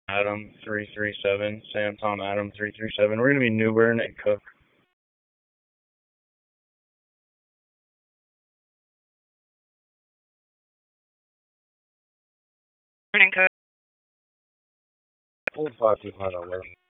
Adam 337, Sam Tom Adam 337. We're gonna be Newbern and Cook. Morning, Cook. Hold 525 on